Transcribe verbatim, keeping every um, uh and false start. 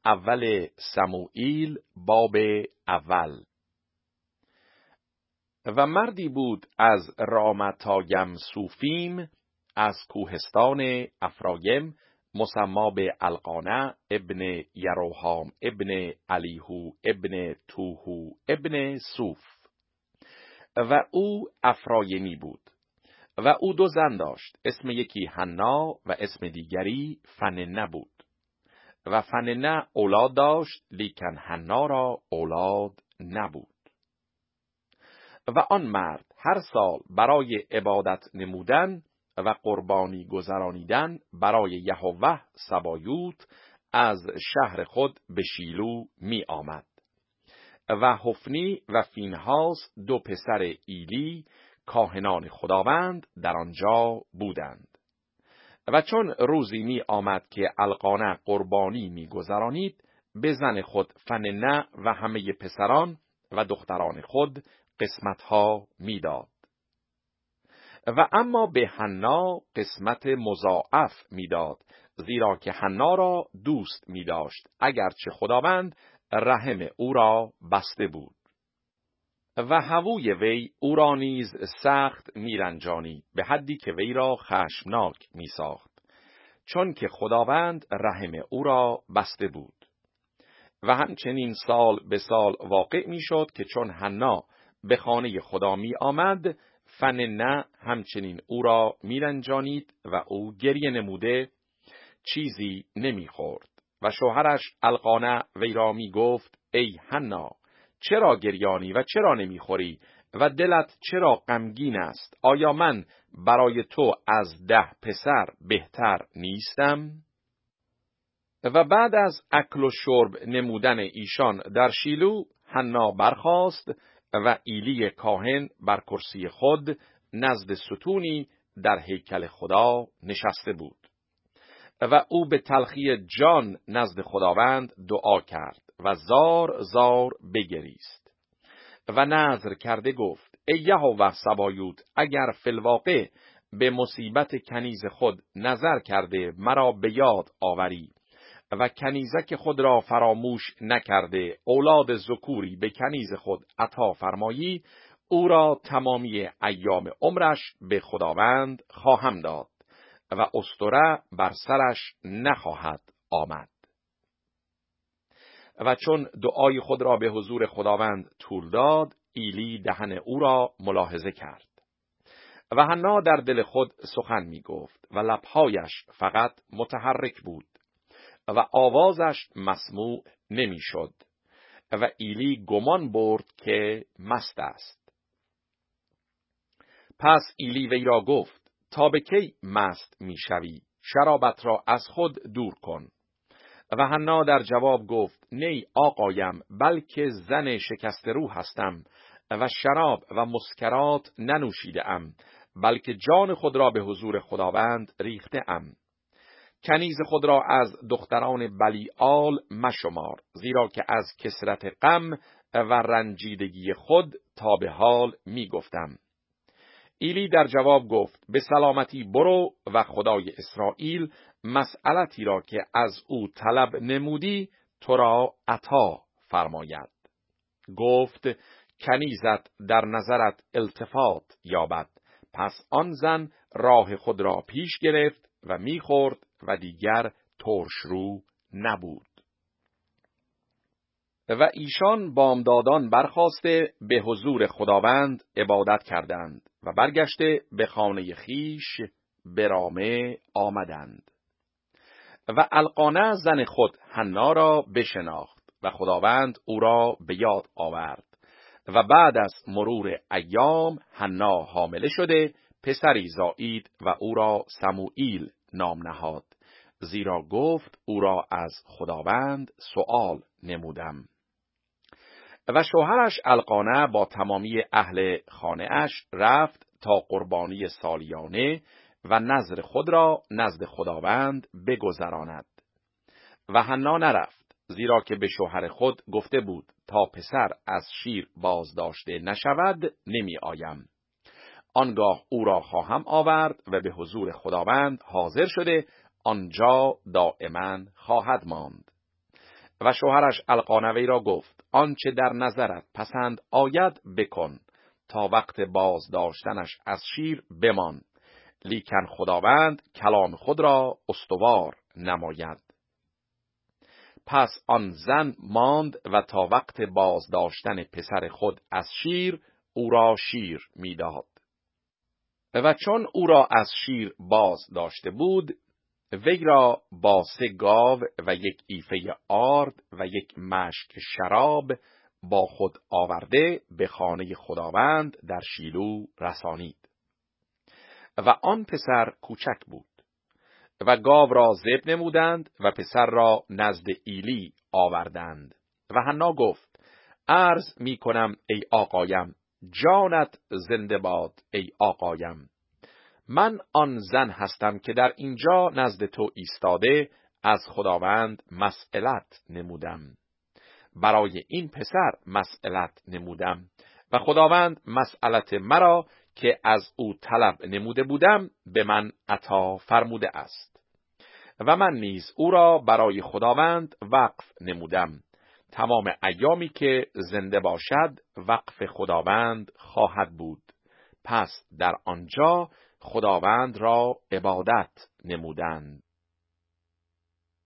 اول سموئیل باب اول. و مردی بود از رامتایم سوفیم از کوهستان افرایم مسما به القانه ابن یروحام ابن الیهو ابن توهو ابن سوف، و او افرایمی بود و او دو زن داشت، اسم یکی حنا و اسم دیگری فننه بود. و فننه اولاد داشت، لیکن حنا را اولاد نبود. و آن مرد هر سال برای عبادت نمودن و قربانی گذرانیدن برای یهوه سبایوت از شهر خود به شیلو می آمد. و حفنی و فینهاس دو پسر ایلی کاهنان خداوند در آنجا بودند. و چون روزی می آمد که القانه قربانی می گذرانید، به زن خود فننه و همه پسران و دختران خود قسمتها می داد. و اما به حنا قسمت مضاعف می داد، زیرا که حنا را دوست می داشت، اگرچه خداوند رحم او را بسته بود. و هووی وی او را نیز سخت می رنجانید، به حدی که وی را خشمناک می ساخت، چون که خداوند رحم او را بسته بود. و همچنین سال به سال واقع می شد که چون حنا به خانه خدا می آمد، فننه همچنین او را می رنجانید و او گریه نموده چیزی نمی خورد. و شوهرش القانه وی را می گفت: ای حنا، چرا گریانی و چرا نمی خوری و دلت چرا غمگین است؟ آیا من برای تو از ده پسر بهتر نیستم؟ و بعد از اکل و شرب نمودن ایشان در شیلو، حنا برخاست و ایلی کاهن بر کرسی خود نزد ستونی در هیکل خدا نشسته بود. و او به تلخی جان نزد خداوند دعا کرد و زار زار بگریست و نذر کرده گفت: ای یهوه سبایوت، اگر فی الواقع به مصیبت کنیز خود نظر کرده مرا به یاد آوری و کنیزک خود را فراموش نکرده اولاد ذکوری به کنیز خود عطا فرمایی، او را تمامی ایام عمرش به خداوند خواهم داد و استوره بر سرش نخواهد آمد. و چون دعای خود را به حضور خداوند طول داد، ایلی دهن او را ملاحظه کرد. و حنا در دل خود سخن می گفت و لبهایش فقط متحرک بود و آوازش مسموع نمی شد. و ایلی گمان برد که مست است. پس ایلی وی را گفت: تا به کی مست می شوی؟ شرابت را از خود دور کن. و حنا در جواب گفت: نی آقایم، بلکه زن شکست روح هستم و شراب و مسکرات ننوشیده ام، بلکه جان خود را به حضور خداوند ریخته ام. کنیز خود را از دختران بلیعال مشمار، زیرا که از کثرت غم و رنجیدگی خود تا به حال می گفتم. ایلی در جواب گفت: به سلامتی برو و خدای اسرائیل مسئلتی را که از او طلب نمودی تو را عطا فرماید. گفت: کنیزت در نظرت التفات یابد. پس آن زن راه خود را پیش گرفت و میخورد و دیگر ترش رو نبود. و ایشان بامدادان برخاسته به حضور خداوند عبادت کردند و برگشته به خانه خیش به رامه آمدند. و القانه زن خود حنا را بشناخت و خداوند او را به یاد آورد. و بعد از مرور ایام حنا حامله شده پسری زایید و او را سموئیل نام نهاد، زیرا گفت: او را از خداوند سؤال نمودم. و شوهرش القانه با تمامی اهل خانه اش رفت تا قربانی سالیانه و نذر خود را نزد خداوند بگذراند. و حنا نرفت، زیرا که به شوهر خود گفته بود: تا پسر از شیر باز داشته نشود نمی آیم. آنگاه او را خواهم آورد و به حضور خداوند حاضر شده آنجا دائما خواهد ماند. و شوهرش القانه وی را گفت آنچه در نظرت پسند آید بکن، تا وقت باز داشتنش از شیر بمان، لیکن خداوند کلام خود را استوار نماید. پس آن زن ماند و تا وقت باز داشتن پسر خود از شیر او را شیر میداد. و چون او را از شیر باز داشته بود، وی را با سه گاو و یک ایفه آرد و یک مشک شراب با خود آورده به خانه خداوند در شیلو رسانید. و آن پسر کوچک بود. و گاو را ذبح نمودند و پسر را نزد ایلی آوردند. و حنا گفت عرض می کنم ای آقایم، جانت زنده باد ای آقایم. من آن زن هستم که در اینجا نزد تو ایستاده از خداوند مسئلت نمودم. برای این پسر مسئلت نمودم و خداوند مسئلت مرا که از او طلب نموده بودم به من عطا فرموده است. و من نیز او را برای خداوند وقف نمودم. تمام ایامی که زنده باشد وقف خداوند خواهد بود. پس در آنجا خداوند را عبادت نمودند.